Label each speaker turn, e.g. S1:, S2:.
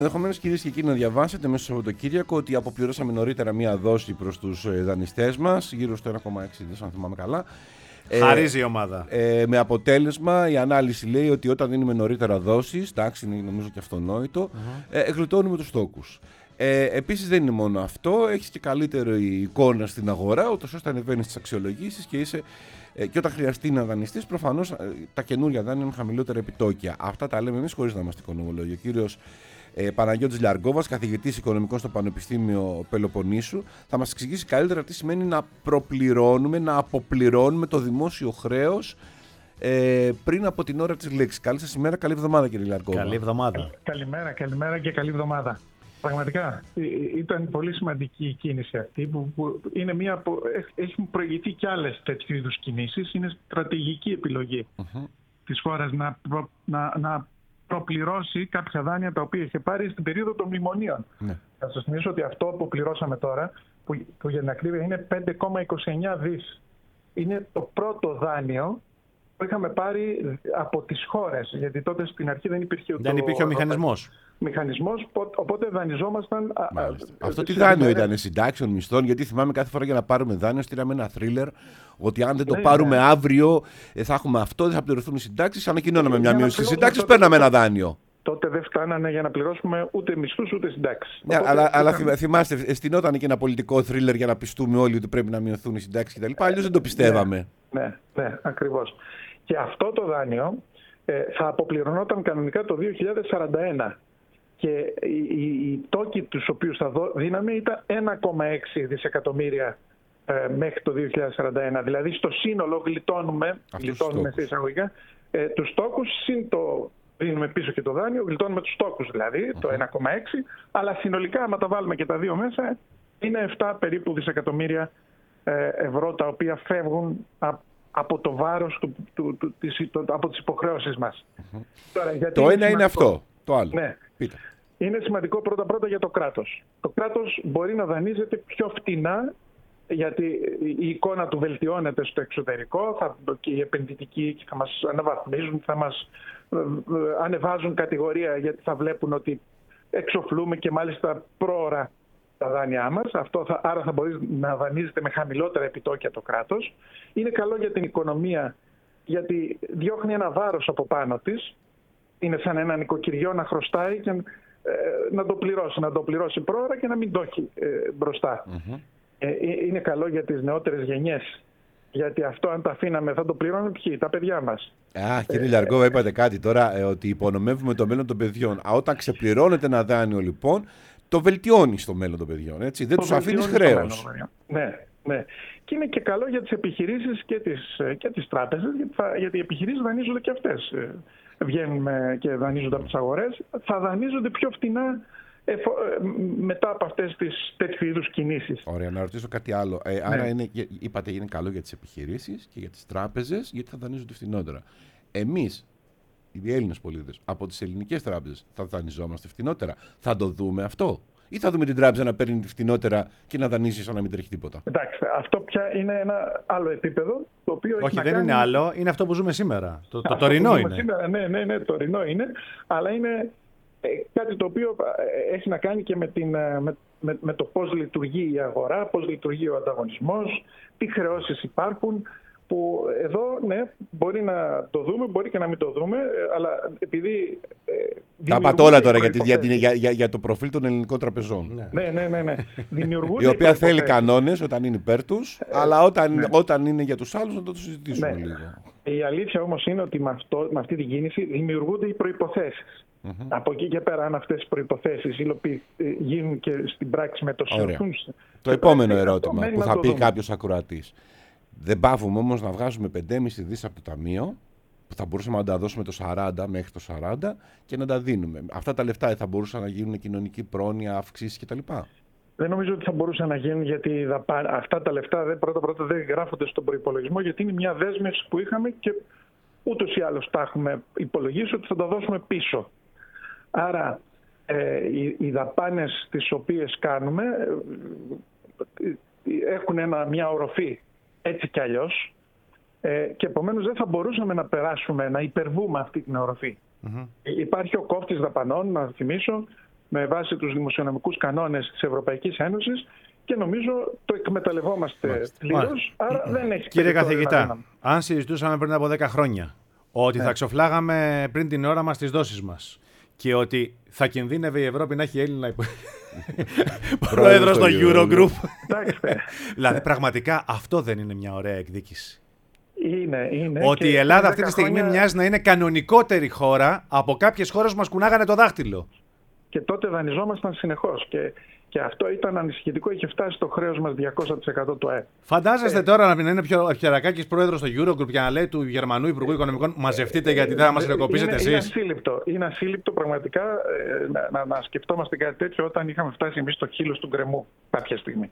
S1: Ενδεχομένως, κυρίες και κύριοι, να διαβάσετε μέσα στο Σαββατοκύριακο ότι αποπληρώσαμε νωρίτερα μία δόση προς τους δανειστές μας, γύρω στο 1,6 δις, αν θυμάμαι καλά.
S2: Χαρίζει η ομάδα.
S1: Με αποτέλεσμα, η ανάλυση λέει ότι όταν δίνουμε νωρίτερα δόσεις, εντάξει, είναι νομίζω και αυτονόητο, γλιτώνουμε τους τόκους. Επίσης, δεν είναι μόνο αυτό, έχεις και καλύτερη εικόνα στην αγορά, ούτως ώστε ανεβαίνεις στις αξιολογήσεις και όταν χρειαστεί να δανειστείς, προφανώς τα καινούργια δάνεια είναι χαμηλότερα επιτόκια. Αυτά τα λέμε εμείς χωρίς να είμαστε οικονομολόγοι. Ο κύριος Παναγιώτης Λιαργκόβας, καθηγητής οικονομικών στο Πανεπιστήμιο Πελοποννήσου, θα μας εξηγήσει καλύτερα τι σημαίνει να προπληρώνουμε, να αποπληρώνουμε το δημόσιο χρέος πριν από την ώρα της λήξης. Καλή σας ημέρα, καλή εβδομάδα, κύριε Λιαργκόβα.
S2: Καλή εβδομάδα.
S3: Καλημέρα και καλή εβδομάδα. Πραγματικά ήταν πολύ σημαντική η κίνηση αυτή που είναι έχουν προηγηθεί και άλλες τέτοιου είδους κινήσεις. Είναι στρατηγική επιλογή της χώρας να προπληρώσει κάποια δάνεια τα οποία είχε πάρει στην περίοδο των μνημονίων. Ναι. Θα σας θυμίσω ότι αυτό που πληρώσαμε τώρα, που για την ακρίβεια είναι 5,29 δις. Είναι το πρώτο δάνειο που είχαμε πάρει από τις χώρες, γιατί τότε στην αρχή δεν υπήρχε
S2: ο
S3: μηχανισμός, οπότε δανειζόμασταν.
S1: Αυτό τι δάνειο ήταν, συντάξεων, μισθών? Γιατί θυμάμαι κάθε φορά για να πάρουμε δάνειο στείλαμε ένα θρίλερ ότι αν δεν το πάρουμε αύριο θα έχουμε αυτό, δεν θα πληρωθούν οι συντάξεις. Ανακοινώναμε μια μείωση στις συντάξεις, παίρναμε ένα δάνειο.
S3: Τότε δεν φτάνανε για να πληρώσουμε ούτε μισθούς ούτε συντάξεις.
S1: Ναι, αλλά θυμάστε, στηνόταν και ένα πολιτικό θρίλερ για να πιστούμε όλοι ότι πρέπει να μειωθούν οι συντάξεις κτλ. Αλλιώς δεν το πιστεύαμε.
S3: Ναι, ακριβώς. Και αυτό το δάνειο θα αποπληρωνόταν κανονικά το 2041. Και οι τόκοι τους οποίους θα δίναμε ήταν 1,6 δισεκατομμύρια μέχρι το 2041. Δηλαδή στο σύνολο γλιτώνουμε σε εισαγωγικά τους τόκους, συν το δίνουμε πίσω και το δάνειο, γλιτώνουμε τους τόκους δηλαδή, το 1,6, αλλά συνολικά άμα τα βάλουμε και τα δύο μέσα είναι 7 περίπου δισεκατομμύρια ευρώ τα οποία φεύγουν από το βάρος από τις υποχρεώσεις μας.
S1: Τώρα, το ένα είναι αυτό, το άλλο.
S3: Ναι. Πείτε. Είναι σημαντικό πρώτα για το κράτος. Το κράτος μπορεί να δανείζεται πιο φτηνά, γιατί η εικόνα του βελτιώνεται στο εξωτερικό και οι επενδυτικοί θα μας αναβαθμίζουν, θα μας ανεβάζουν κατηγορία, γιατί θα βλέπουν ότι εξοφλούμε και μάλιστα πρόωρα τα δάνειά μας. Άρα θα μπορεί να δανείζεται με χαμηλότερα επιτόκια το κράτος. Είναι καλό για την οικονομία, γιατί διώχνει ένα βάρος από πάνω της. Είναι σαν ένα νοικοκυριό να χρωστάει και να το πληρώσει πρόωρα και να μην το έχει μπροστά. Είναι καλό για τις νεότερες γενιές, γιατί αυτό αν τα αφήναμε θα το πληρώνουν τα παιδιά μας.
S1: Κύριε Λιαργκόβα, είπατε κάτι τώρα, ότι υπονομεύουμε το μέλλον των παιδιών. Όταν ξεπληρώνεται ένα δάνειο, λοιπόν, το βελτιώνει στο μέλλον των παιδιών, έτσι. Δεν τους αφήνεις χρέος.
S3: Ναι. Και είναι και καλό για τις επιχειρήσεις και τις τράπεζες, γιατί οι επιχειρήσεις δανείζονται και αυτές. Βγαίνουν και δανείζονται από τις αγορές, θα δανείζονται πιο φτηνά μετά από αυτές τις τέτοιου είδους κινήσεις.
S1: Ωραία, να ρωτήσω κάτι άλλο. Άρα είπατε είναι καλό για τις επιχειρήσεις και για τις τράπεζες, γιατί θα δανείζονται φτηνότερα. Εμείς, οι Έλληνες πολίτες, από τις ελληνικές τράπεζες θα δανειζόμαστε φτηνότερα? Θα το δούμε αυτό? Ή θα δούμε την τράπεζα να παίρνει φτηνότερα και να δανείζει σαν να μην τρέχει τίποτα?
S3: Εντάξει, αυτό πια είναι ένα άλλο επίπεδο. Το οποίο
S2: είναι άλλο, είναι αυτό που ζούμε σήμερα. Το τωρινό είναι.
S3: Σήμερα, ναι, τωρινό είναι. Αλλά είναι κάτι το οποίο έχει να κάνει και με το πώς λειτουργεί η αγορά, πώς λειτουργεί ο ανταγωνισμός, τι χρεώσεις υπάρχουν. Που εδώ, ναι, μπορεί να το δούμε, μπορεί και να μην το δούμε, αλλά επειδή...
S1: Τα είπατε όλα τώρα για το προφίλ των ελληνικών τραπεζών.
S3: Ναι.
S1: Η οποία θέλει κανόνες όταν είναι υπέρ τους, αλλά όταν είναι για τους άλλους να το συζητήσουμε λίγο.
S3: Η αλήθεια όμως είναι ότι με αυτή την κίνηση δημιουργούνται οι προϋποθέσεις. Από εκεί και πέρα, αν αυτές οι προϋποθέσεις γίνουν και στην πράξη μετωσιωθούν...
S1: Το επόμενο ερώτημα που θα πει κάποιος ακροατής. Δεν παύουμε όμως να βγάζουμε 5,5 δις από το ταμείο, που θα μπορούσαμε να τα δώσουμε το 40 μέχρι το 40 και να τα δίνουμε. Αυτά τα λεφτά θα μπορούσαν να γίνουν κοινωνική πρόνοια, αυξήσεις κτλ.
S3: Δεν νομίζω ότι θα μπορούσαν να γίνουν, γιατί αυτά τα λεφτά πρώτα δεν γράφονται στον προϋπολογισμό, γιατί είναι μια δέσμευση που είχαμε και ούτως ή άλλως τα έχουμε υπολογίσει ότι θα τα δώσουμε πίσω. Άρα οι δαπάνες τις οποίες κάνουμε έχουν μια οροφή έτσι κι αλλιώς, και επομένως δεν θα μπορούσαμε να περάσουμε, να υπερβούμε αυτή την οροφή. Υπάρχει ο κόφτης δαπανών, να θυμίσω, με βάση τους δημοσιονομικούς κανόνες της Ευρωπαϊκής Ένωσης και νομίζω το εκμεταλλευόμαστε πλήρως. Άρα δεν έχει.
S2: Κύριε καθηγητά, αν συζητούσαμε πριν από 10 χρόνια ότι θα ξοφλάγαμε πριν την ώρα μας τις δόσεις μας και ότι θα κινδύνευε η Ευρώπη να έχει Έλληνα πρόεδρο στο Eurogroup. Δηλαδή, πραγματικά αυτό δεν είναι μια ωραία εκδίκηση?
S3: Είναι.
S2: Ότι η Ελλάδα αυτή τη στιγμή μοιάζει να είναι κανονικότερη χώρα από κάποιες χώρες που μας κουνάγανε το δάχτυλο.
S3: Και τότε δανειζόμασταν συνεχώς. Και αυτό ήταν ανησυχητικό, είχε φτάσει το χρέος μας 200% του ΑΕΠ.
S2: Φαντάζεστε τώρα να είναι πιο Αρχιερακάκης πρόεδρος στο Eurogroup και να λέει του Γερμανού Υπουργού Οικονομικών μαζευτείτε γιατί δεν θα μας χρεοκοπήσετε εσείς?
S3: Είναι ασύλληπτο πραγματικά να σκεφτόμαστε κάτι τέτοιο όταν είχαμε φτάσει εμείς στο χείλος του γκρεμού κάποια στιγμή.